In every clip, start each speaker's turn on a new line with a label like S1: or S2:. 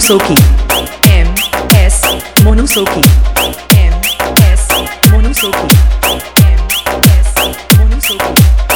S1: Monosoki. MS Monosoki. MS Monosoki. MS Monosoki.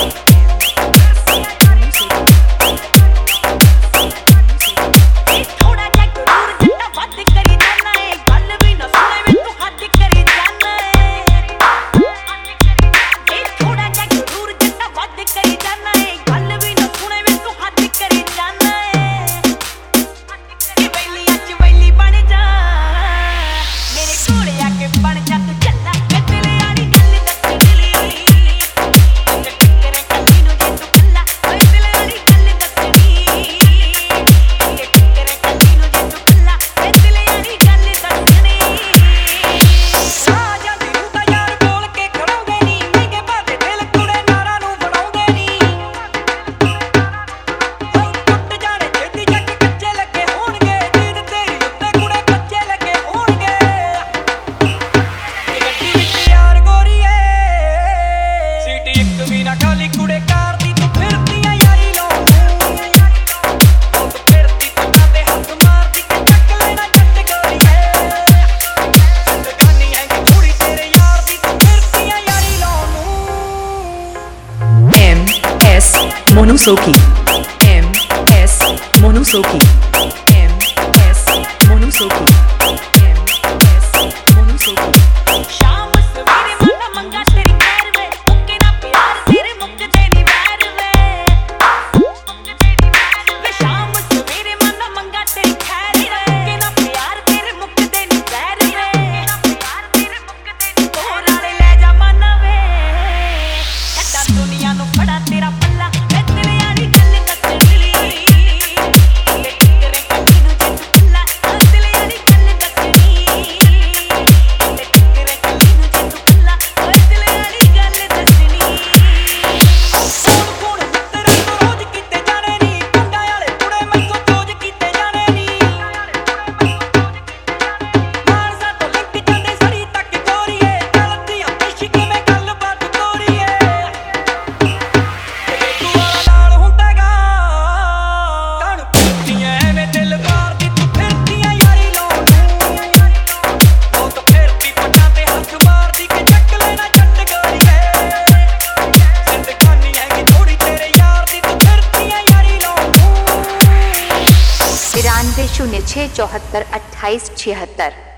S1: Monosoki. MS Monosoki. MS Monosoki. MS Monosoki.
S2: शाम सवेरे मन मंगा तेरी खैर वे मुक्के ना प्यार तेरे मुक्के तेरी वैर वे शाम सवेरे मन मंगा तेरी खैर वे मुक्के ना प्यार तेरे मुक्के तेरी वैर वे तोर वाले ले जा मन वे छड्डा दुनिया नु फड़ा तेरा पल्ला
S3: शून्य 6 74 28 76।